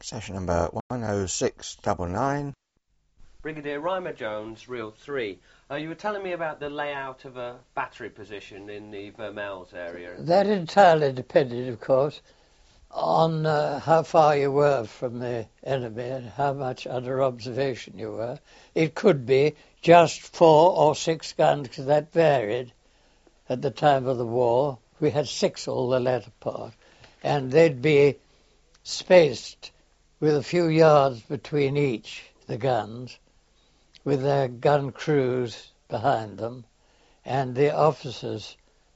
Session number 10699. Brigadier Rymer Jones, Reel 3. You were telling me about the layout of a battery position in the Vermelles area. That entirely depended, of course, on how far you were from the enemy and how much under observation you were. It could be just 4 or 6 guns, because that varied at the time of the war. We had 6 all the latter part, and they'd be spaced with a few yards between each, the guns, with their gun crews behind them, and the officers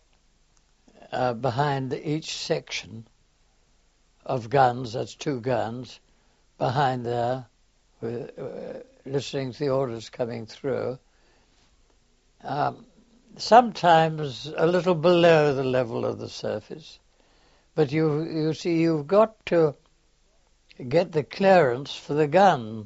behind each section of guns, that's 2 guns, behind there, listening to the orders coming through. Sometimes a little below the level of the surface. But you see, you've got to get the clearance for the gun.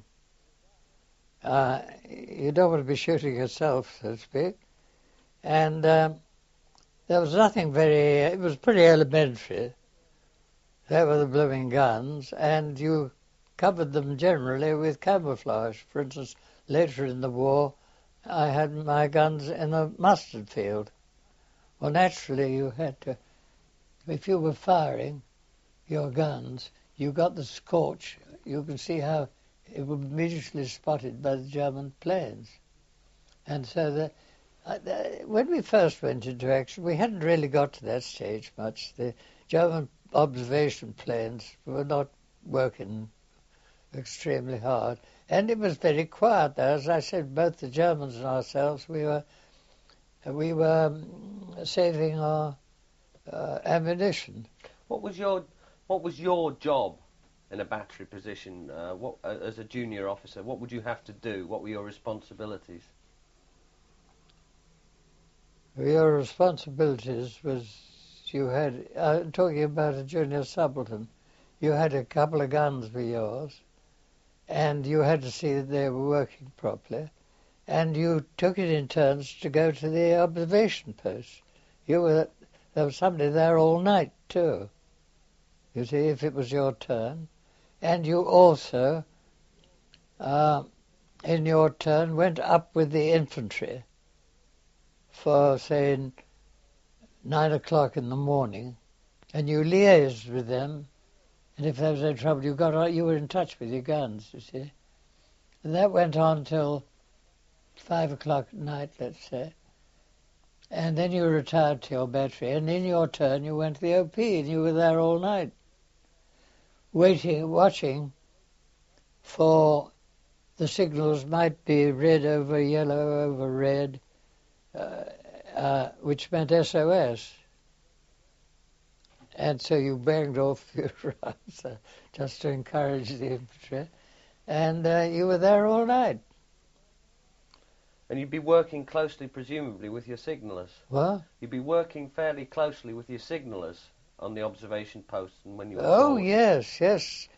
You don't want to be shooting yourself, so to speak. And there was nothing it was pretty elementary. There were the blooming guns, and you covered them generally with camouflage. For instance, later in the war, I had my guns in a mustard field. Well, naturally, you had to, if you were firing your guns, you got the scorch. You can see how it was immediately spotted by the German planes. And so when we first went into action, we hadn't really got to that stage much. The German observation planes were not working extremely hard. And it was very quiet there. As I said, both the Germans and ourselves, we were saving our ammunition. What was your job in a battery position? As a junior officer, what would you have to do? What were your responsibilities? Your responsibilities was you had, talking about a junior subaltern, you had a couple of guns for yours, and you had to see that they were working properly, and you took it in turns to go to the observation post. There was somebody there all night too, you see, if it was your turn. And you also, in your turn, went up with the infantry for, say, 9 o'clock in the morning, and you liaised with them, and if there was any trouble, you were in touch with your guns, you see. And that went on till 5 o'clock at night, let's say. And then you retired to your battery, and in your turn you went to the OP, and you were there all night, watching for the signals might be red over yellow over red, which meant SOS. And so you banged off your rounds just to encourage the infantry, and you were there all night. And you'd be working closely, presumably, with your signallers. What? You'd be working fairly closely with your signallers on the observation posts and when you were forward. Yes.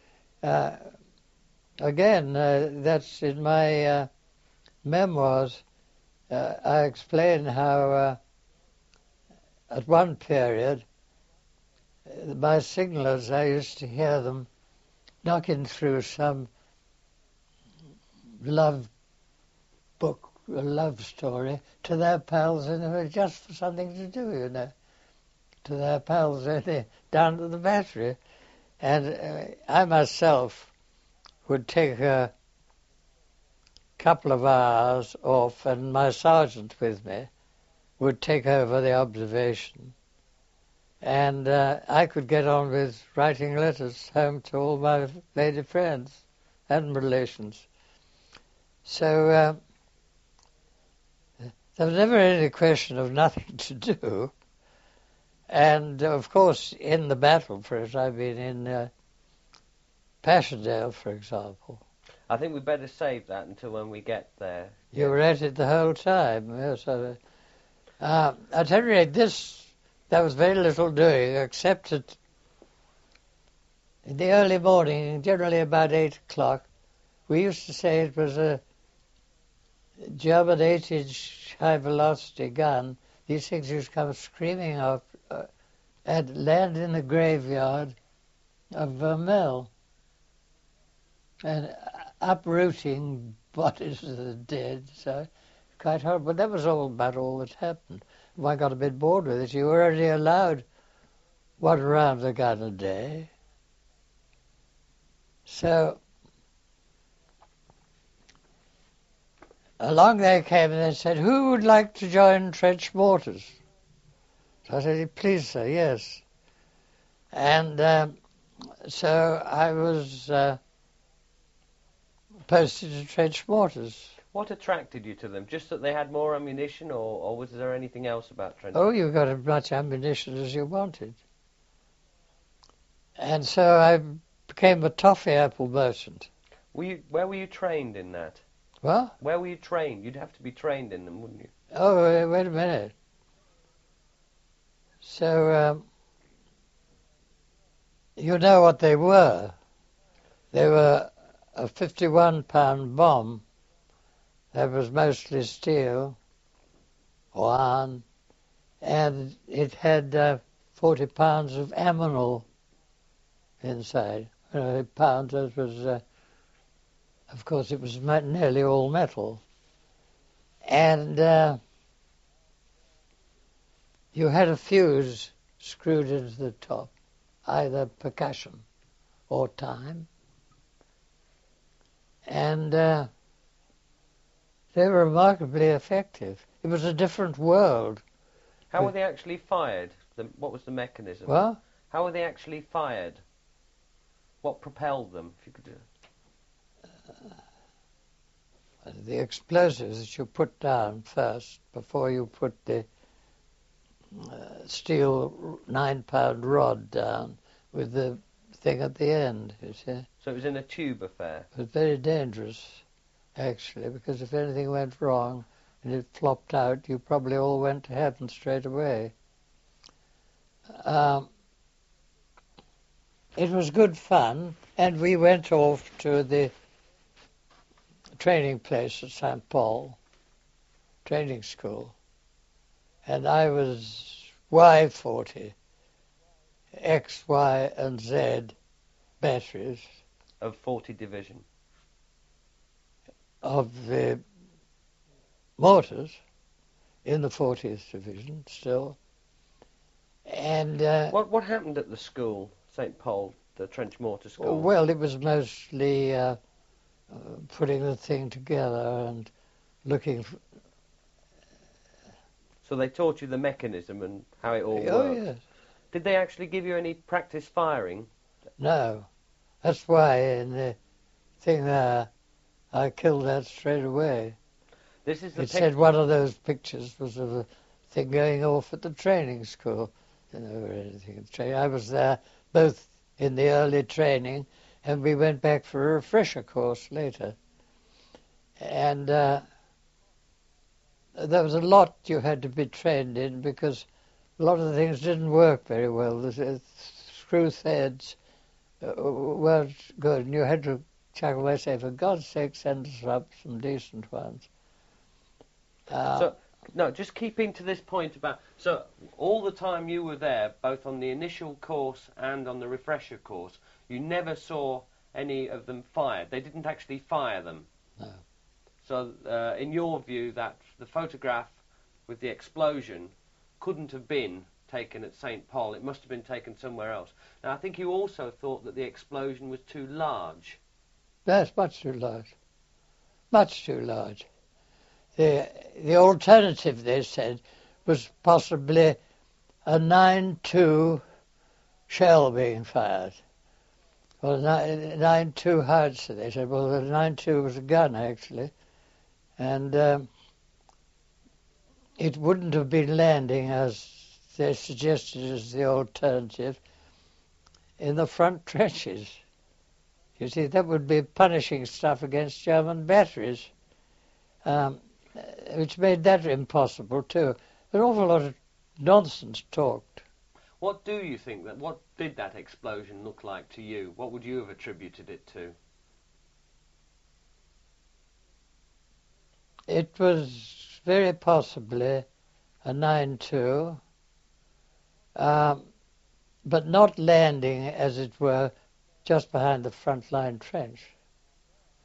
Again, that's in my memoirs. I explain how at one period my signallers, I used to hear them knocking through some love book, a love story, to their pals, and it was just for something to do, you know, to their pals down to the battery. And I myself would take a couple of hours off, and my sergeant with me would take over the observation. And I could get on with writing letters home to all my lady friends and relations. So there was never any question of nothing to do. And, of course, in the battle, for instance, I've been in Passchendaele, for example. I think we'd better save that until when we get there. You were at it the whole time. Yes. At any rate, there was very little doing, except that in the early morning, generally about 8 o'clock, we used to say it was a German 8-inch high-velocity gun. These things used to come screaming up and land in the graveyard of Vermelles. and uprooting bodies of the dead. So quite horrible. But that was about all that happened. I got a bit bored with it. You were only allowed 1 round of gun a day. So along they came and they said, "Who would like to join trench mortars?" So I said, "Please, sir, yes." And so I was posted to trench mortars. What attracted you to them? Just that they had more ammunition, or was there anything else about trench? Oh, you got as much ammunition as you wanted. And so I became a toffee apple merchant. Where were you trained in that? What? Where were you trained? You'd have to be trained in them, wouldn't you? Oh, wait a minute. So, you know what they were. They were a 51-pound bomb that was mostly steel or iron, and it had 40 pounds of ammonal inside. Pounds, that was, of course, it was nearly all metal. And you had a fuse screwed into the top, either percussion or time. And they were remarkably effective. It was a different world. How were they actually fired? What was the mechanism? Well, how were they actually fired? What propelled them? If you could do the explosives that you put down first before you put the steel 9-pound rod down with the thing at the end, you see. So it was in a tube affair? It was very dangerous, actually, because if anything went wrong and it flopped out, you probably all went to heaven straight away. It was good fun, and we went off to the training place at St. Paul, training school, and I was Y40, X, Y, and Z batteries. Of 40 Division? Of the mortars in the 40th Division still. And what happened at the school, St. Paul, the trench mortar school? Well, it was mostly putting the thing together and looking for... So they taught you the mechanism and how it all worked? Oh, yes. Did they actually give you any practice firing? No. That's why in the thing there, I killed that straight away. This is the It said one of those pictures was of a thing going off at the training school. You know, or anything in training. I was there both in the early training, and we went back for a refresher course later. And there was a lot you had to be trained in because a lot of the things didn't work very well. The screw threads weren't good, and you had to chuckle away, say, for God's sake, send us up some decent ones. No, just keeping to this point about... So, all the time you were there, both on the initial course and on the refresher course, you never saw any of them fired. They didn't actually fire them. No. So, in your view, that the photograph with the explosion couldn't have been taken at St. Paul. It must have been taken somewhere else. Now, I think you also thought that the explosion was too large. That's much too large. Much too large. The alternative, they said, was possibly a 9.2 shell being fired. Or a 9.2 howitzer, they said. Well, the 9.2 was a gun, actually. And it wouldn't have been landing, as they suggested as the alternative, in the front trenches. You see, that would be punishing stuff against German batteries. Which made that impossible too. An awful lot of nonsense talked. What do you think what did that explosion look like to you? What would you have attributed it to? It was very possibly a 9.2, but not landing, as it were, just behind the front line trench.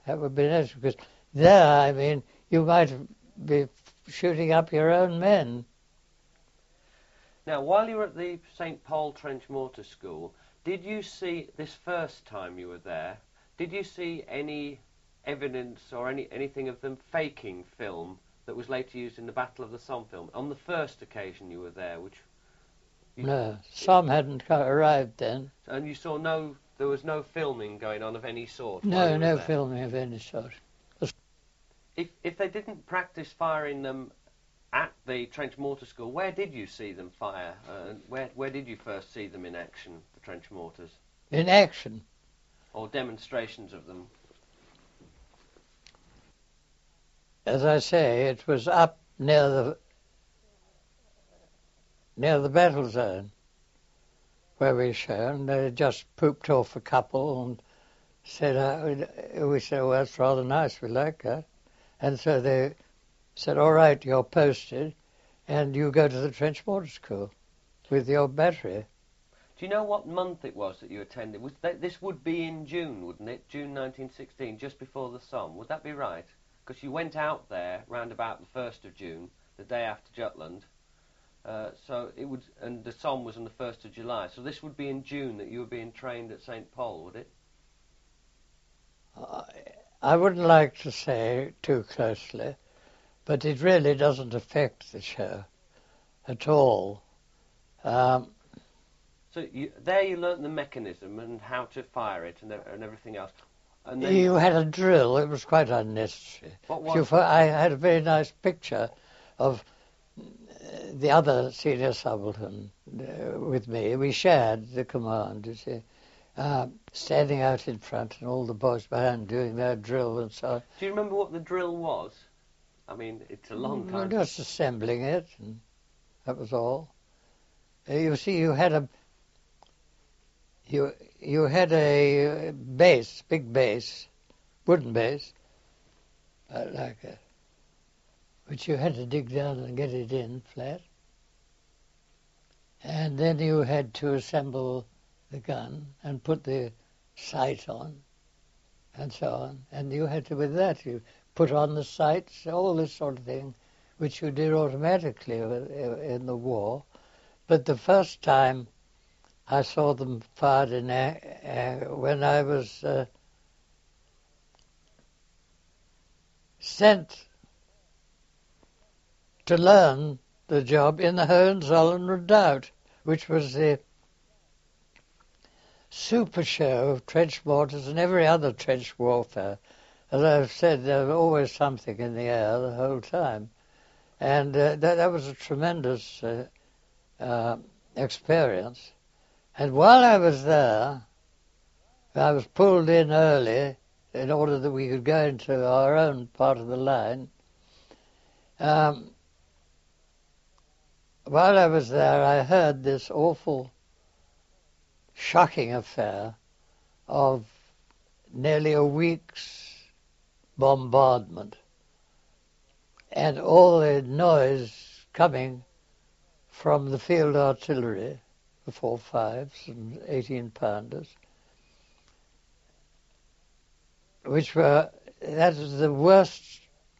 That would be nice, because there, I mean, you might be shooting up your own men. Now, while you were at the St. Paul Trench Mortar School, did you see, this first time you were there, did you see any evidence or anything of them faking film that was later used in the Battle of the Somme film? On the first occasion you were there, which... No, some hadn't arrived then. And you saw there was no filming going on of any sort? No, no filming of any sort. If they didn't practice firing them at the trench mortar school, where did you see them fire? Where did you first see them in action, the trench mortars? In action? Or demonstrations of them? As I say, it was up near the battle zone where we shown. They just pooped off a couple and said, we said, well, that's rather nice, we like that. And so they said, all right, you're posted, and you go to the trench mortar school with your battery. Do you know what month it was that you attended? This would be in June, wouldn't it? June 1916, just before the Somme. Would that be right? Because you went out there round about the 1st of June, the day after Jutland. So it would, and the Somme was on the 1st of July. So this would be in June that you were being trained at St. Paul, would it? I wouldn't like to say too closely, but it really doesn't affect the show at all. So there you learnt the mechanism and how to fire it and everything else. And then you had a drill. It was quite unnecessary. What was it? I had a very nice picture of the other senior subaltern with me. We shared the command, you see, standing out in front and all the boys behind doing their drill and so on. Do you remember what the drill was? I mean, it's a long time. Just assembling it, and that was all. You see, you had a base, big base, wooden base, like that, which you had to dig down and get it in flat. And then you had to assemble the gun and put the sight on and so on. And you had to, with that, you put on the sights, all this sort of thing, which you did automatically in the war. But the first time I saw them fired when I was sent to learn the job in the Hohenzollern Redoubt, which was the super show of trench mortars and every other trench warfare. As I've said, there was always something in the air the whole time. And that was a tremendous experience. And while I was there, I was pulled in early in order that we could go into our own part of the line. While I was there, I heard this awful, shocking affair of nearly a week's bombardment, and all the noise coming from the field artillery, the 4.5s and 18-pounders, that is the worst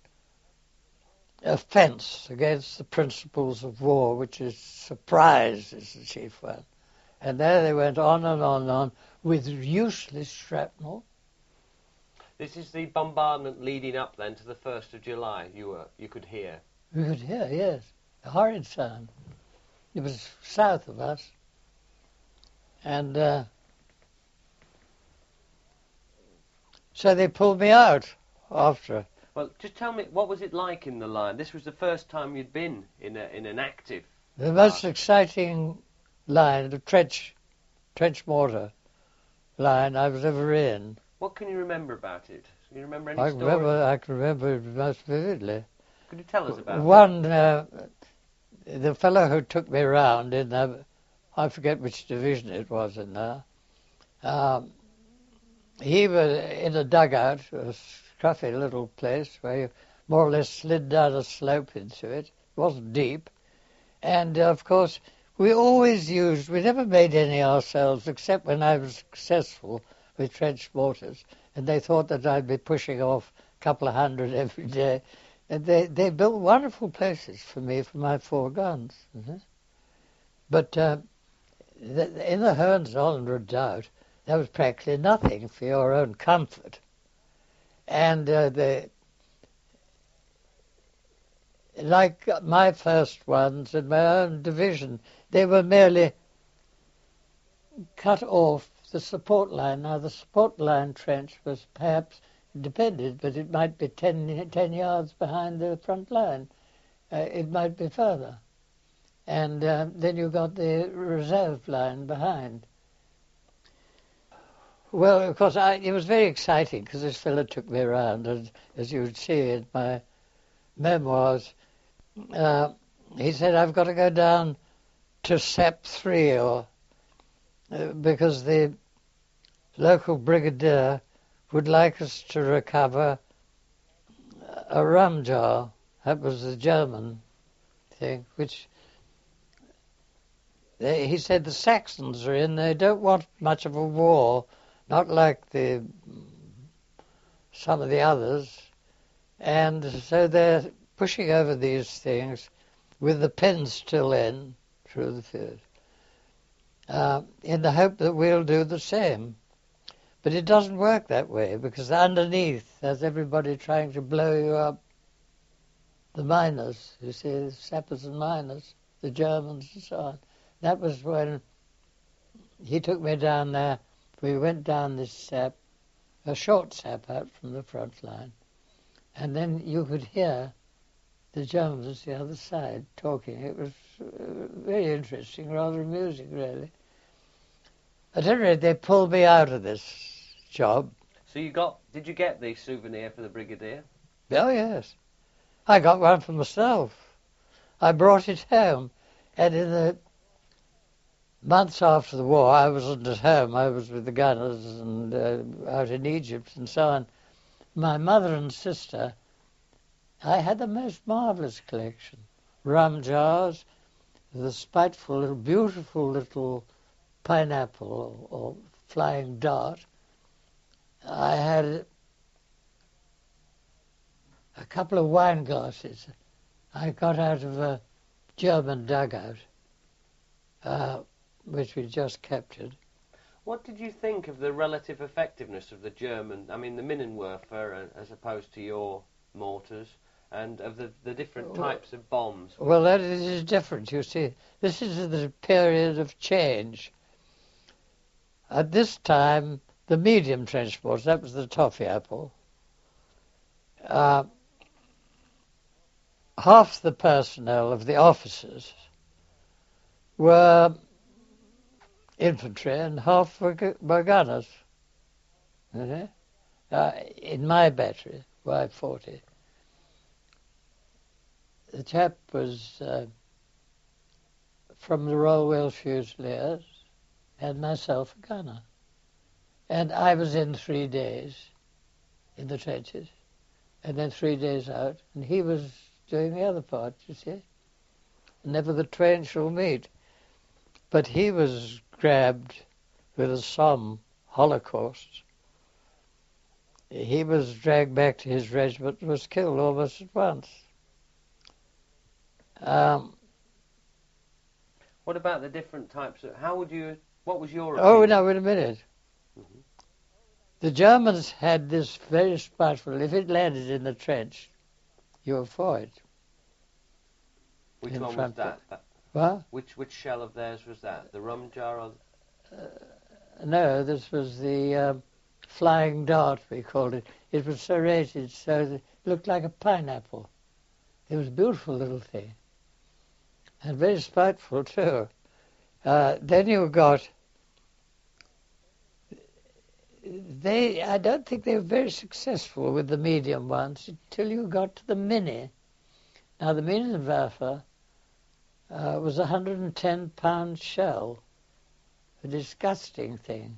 offence against the principles of war, which is surprise is the chief one. And there they went on and on and on with useless shrapnel. This is the bombardment leading up then to the 1st of July. You could hear. We could hear, yes, a horrid sound. It was south of us, and so they pulled me out after. Well, just tell me, what was it like in the line? This was the first time you'd been in an active. The most exciting line, the trench mortar line I was ever in. What can you remember about it? Can you remember any story? I can remember it most vividly. Could you tell us about it? The fellow who took me around in I forget which division it was in there, he was in a dugout, a scruffy little place where you more or less slid down a slope into it. It wasn't deep. And, of course, we never made any ourselves, except when I was successful with trench mortars. and they thought that I'd be pushing off a couple of hundred every day. And they built wonderful places for me for my 4 guns. But in the Hohenzollern Redoubt, there was practically nothing for your own comfort. And like my first ones in my own division, they were merely cut off the support line. Now, the support line trench was perhaps, it depended, but it might be 10 yards behind the front line. It might be further. And then you got the reserve line behind. Well, of course, it was very exciting because this fellow took me around, and as you would see in my memoirs, he said, I've got to go down to SAP 3 because the local brigadier would like us to recover a rum jar. That was the German thing, which he said the Saxons are in. They don't want much of a war, not like some of the others. And so they're pushing over these things with the pins still in through the field, in the hope that we'll do the same. But it doesn't work that way, because underneath there's everybody trying to blow you up. The miners, you see, the sappers and miners, the Germans and so on. That was when he took me down there. We went down this sap, a short sap out from the front line. And then you could hear the Germans the other side talking. It was very interesting, rather amusing, really. At any rate, they pulled me out of this job. So did you get the souvenir for the Brigadier? Oh, yes. I got one for myself. I brought it home. And in the months after the war, I wasn't at home. I was with the gunners and out in Egypt and so on. My mother and sister, I had the most marvellous collection. Rum jars, the spiteful little, beautiful little pineapple or flying dart. I had a couple of wine glasses I got out of a German dugout, which we just captured. What did you think of the relative effectiveness of the German, the Minenwerfer as opposed to your mortars, and of the different types of bombs? Well, that is different, you see. This is the period of change. At this time, the medium transports, that was the toffee apple. Half the personnel of the officers were infantry and half were gunners. In my battery, Y40. The chap was from the Royal Welsh Fusiliers and myself a gunner. And I was in 3 days in the trenches and then 3 days out, and he was doing the other part, you see. Never the twain shall meet. But he was grabbed with a Somme Holocaust. He was dragged back to his regiment and was killed almost at once. What about the different types of... what was your opinion? Oh, no, wait a minute. Mm-hmm. The Germans had this very spiteful... If it landed in the trench, you were for it. Which one was that? What? Which shell of theirs was that? The rum jar or... No, this was the flying dart, we called it. It was serrated so that it looked like a pineapple. It was a beautiful little thing. And very spiteful, too. Then you got... I don't think they were very successful with the medium ones until you got to the Mini. Now, the Minenwerfer was a 110-pound shell, a disgusting thing.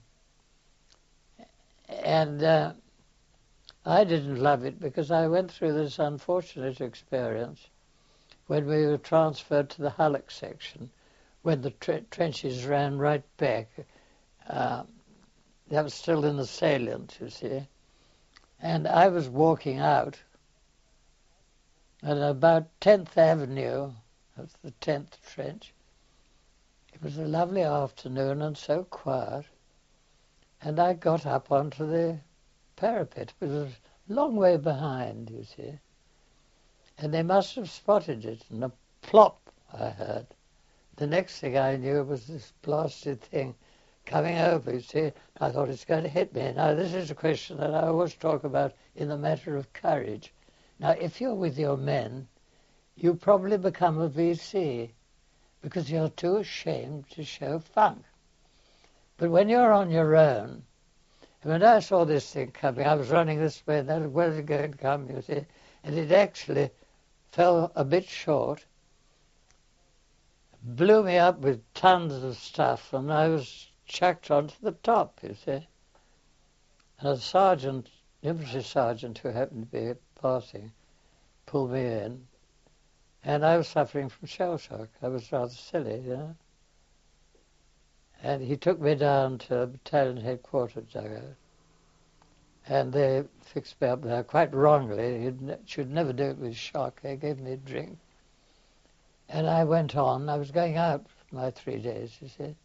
And I didn't love it because I went through this unfortunate experience when we were transferred to the Hullock section, when the trenches ran right back. That was still in the salient, you see. And I was walking out at about 10th Avenue, that's the 10th trench. It was a lovely afternoon and so quiet. And I got up onto the parapet. It was a long way behind, you see. And they must have spotted it, and a plop I heard. The next thing I knew was this blasted thing coming over, you see. I thought it's going to hit me. Now, this is a question that I always talk about in the matter of courage. Now, if you're with your men, you probably become a VC because you're too ashamed to show funk. But when you're on your own, when I saw this thing coming, I was running this way, and then where was it going to come, you see? And it actually fell a bit short, blew me up with tons of stuff, and I was chucked onto the top, you see. And a sergeant, infantry sergeant who happened to be passing, pulled me in, and I was suffering from shell shock. I was rather silly, you know. And he took me down to battalion headquarters dugout, and they fixed me up there quite wrongly. You should never do it with shock. They gave me a drink. And I went on. I was going out for my 3 days, you see.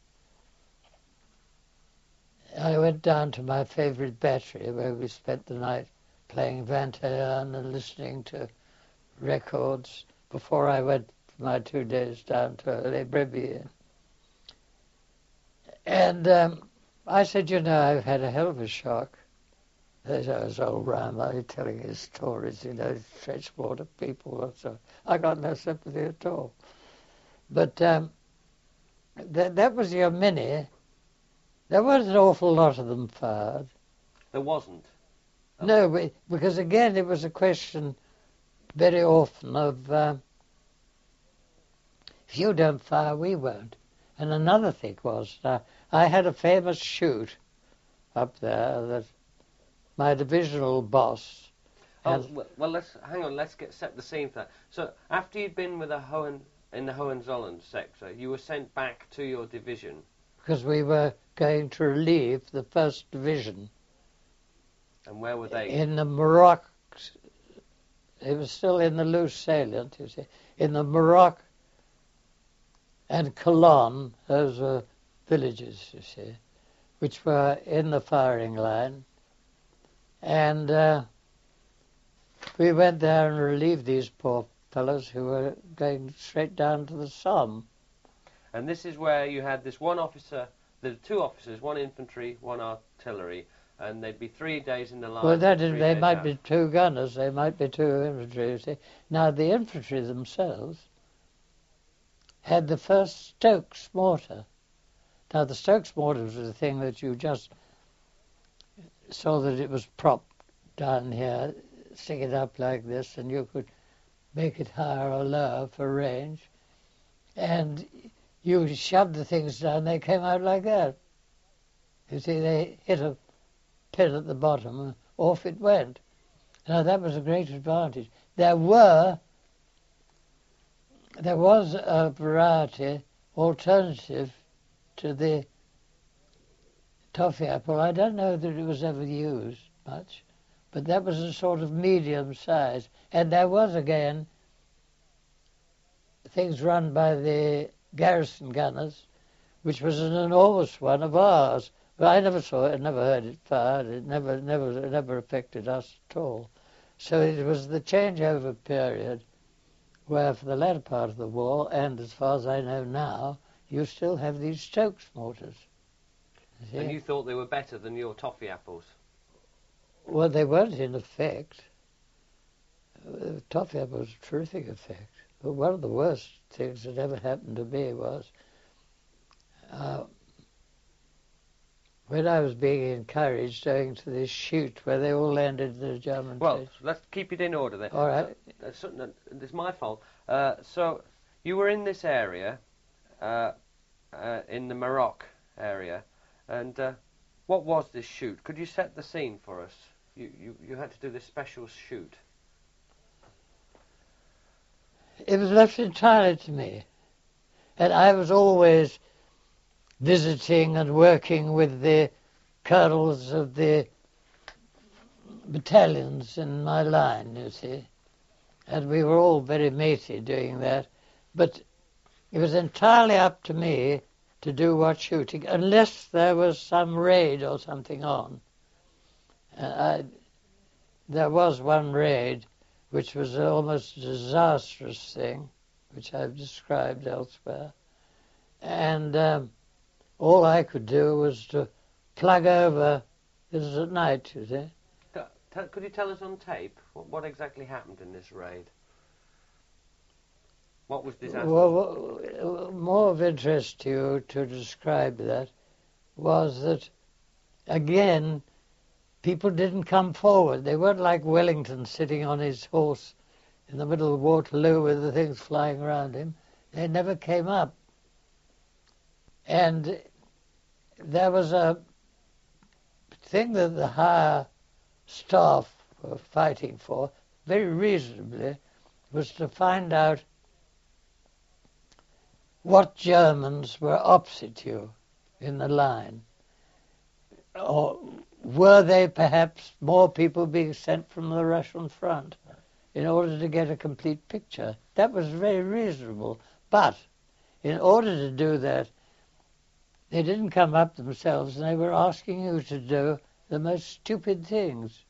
I went down to my favourite battery where we spent the night playing 21 and listening to records before I went for my 2 days down to Les Brebis. And I said, you know, I've had a hell of a shock. There's old Rambo telling his stories, you know, freshwater people and so. I got no sympathy at all. But that was your mini. There wasn't an awful lot of them fired. There wasn't? Oh. No, because again it was a question very often of if you don't fire, we won't. And another thing was, I had a famous shoot up there that my divisional boss. Well, let's set the scene for that. So after you'd been with in the Hohenzollern sector, you were sent back to your division. Because we were going to relieve the 1st Division. And where were they? In the Morocco. It was still in the loose salient, you see. In the Morocco and Cologne, those were villages, you see, which were in the firing line. And we went there and relieved these poor fellows who were going straight down to the Somme. And this is where you had this one officer, the 2 officers, 1 infantry, 1 artillery, and they'd be 3 days in the line. Well, they might be 2 gunners, they might be 2 infantry, you see. Now, the infantry themselves had the first Stokes mortar. Now, the Stokes mortar was the thing that you just saw that it was propped down here, stick it up like this, and you could make it higher or lower for range. And you shoved the things down, they came out like that. You see, they hit a pin at the bottom, and off it went. Now, that was a great advantage. There was a variety alternative to the toffee apple. I don't know that it was ever used much, but that was a sort of medium size. And there was, again, things run by the garrison gunners, which was an enormous one of ours. But I never saw it, never heard it fired. It never affected us at all. So it was the changeover period where for the latter part of the war, and as far as I know now, you still have these Stokes mortars. And you thought they were better than your toffee apples? Well, they weren't in effect. Toffee apples was a terrific effect. But one of the worst things that ever happened to me was when I was being encouraged going to this shoot where they all landed in the German Well, trench. let's keep it in order then. All right. It's my fault. So you were in this area, in the Morocco area, and what was this shoot? Could you set the scene for us? You had to do this special shoot. It was left entirely to me. And I was always visiting and working with the colonels of the battalions in my line, you see. And we were all very matey doing that. But it was entirely up to me to do what shooting, unless there was some raid or something on. There was one raid, which was almost a disastrous thing, which I've described elsewhere. And all I could do was to plug over. This was at night, you see. Could you tell us on tape what exactly happened in this raid? What was disastrous? Well, more of interest to you to describe that was that, again, people didn't come forward. They weren't like Wellington sitting on his horse in the middle of Waterloo with the things flying around him. They never came up. And there was a thing that the higher staff were fighting for, very reasonably, was to find out what Germans were opposite you in the line. Or were they perhaps more people being sent from the Russian front in order to get a complete picture? That was very reasonable. But in order to do that, they didn't come up themselves, and they were asking you to do the most stupid things.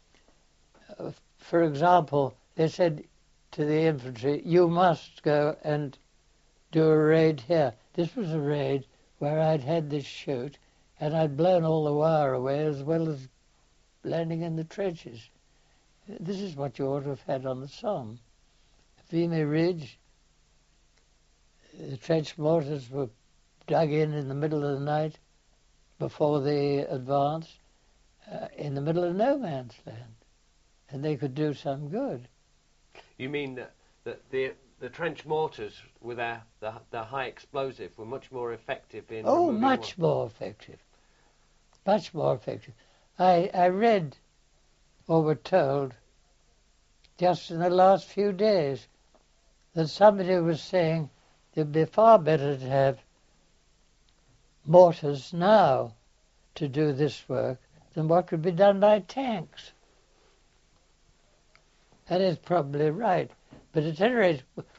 For example, they said to the infantry, you must go and do a raid here. This was a raid where I'd had this shoot, and I'd blown all the wire away as well as landing in the trenches. This is what you ought to have had on the Somme. Vimy Ridge, the trench mortars were dug in the middle of the night before the advance, in the middle of no man's land, and they could do some good. You mean that the trench mortars with the high explosive were much more effective in removing much more effective. Much more effective. I read or were told just in the last few days that somebody was saying it would be far better to have mortars now to do this work than what could be done by tanks. That is probably right. But at any rate,